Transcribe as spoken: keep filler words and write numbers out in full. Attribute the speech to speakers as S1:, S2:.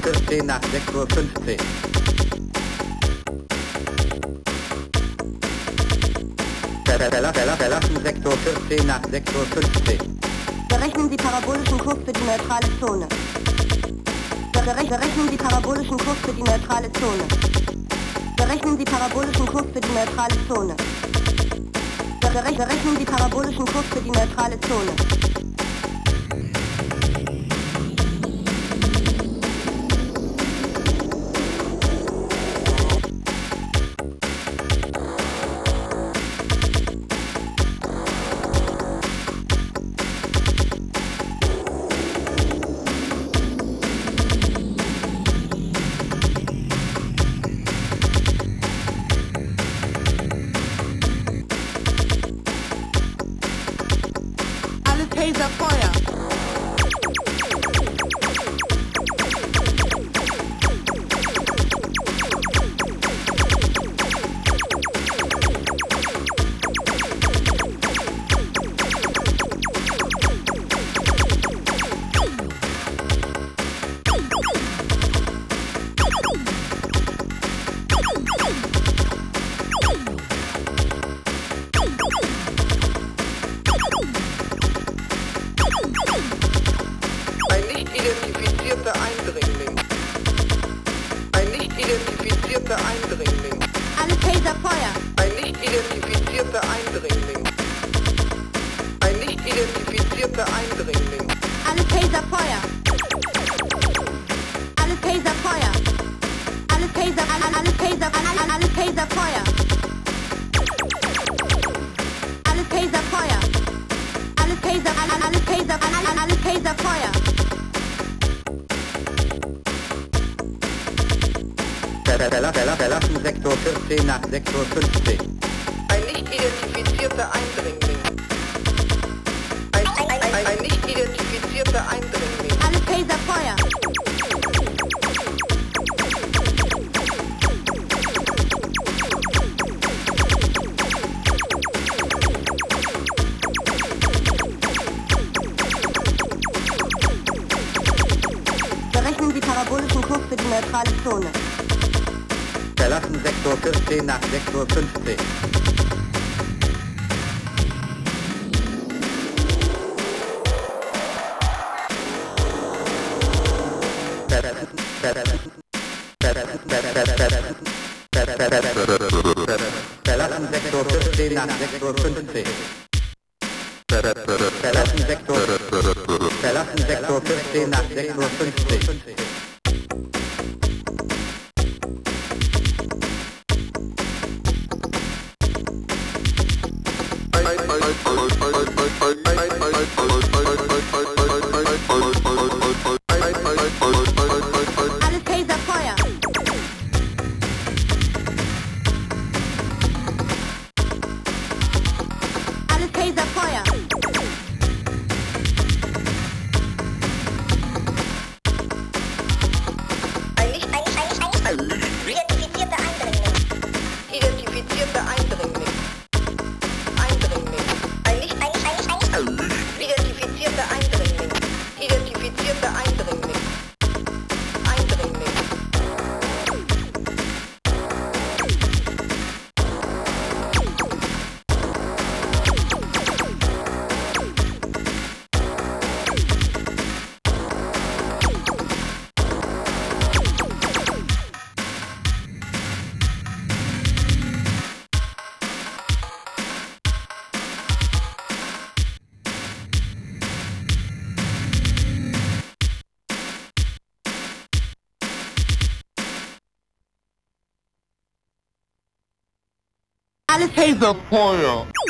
S1: vierzehn nach sechs Uhr fünfzehn. Verlassen Sektor vierzehn nach sechs Uhr fünfzehn.
S2: Berechnen Sie parabolischen Kurs für die neutrale Zone. Berechnen Sie parabolischen Kurs für die neutrale Zone. Berechnen Sie parabolischen Kurs für die neutrale Zone. Berechnen Sie parabolischen Kurs für die neutrale Zone.
S1: Verlassen Sektor vierzehn nach sechs Uhr fünfzehn.
S3: Ein nicht identifizierter Eindringling. Ein, ein, ein, ein nicht identifizierter Eindringling.
S2: Alle Taser Feuer. Berechnen Sie parabolischen Kurs für die neutrale Zone.
S1: Verlassen Sektor vierzehn nach sechs Uhr fünfzehn. Verlassen Sektor vierzehn nach sechs Uhr fünfzehn. Verlassen Sektor Verlassen Sektor vierzehn nach sechs Uhr fünfzehn.
S4: Alle Taser Feuer.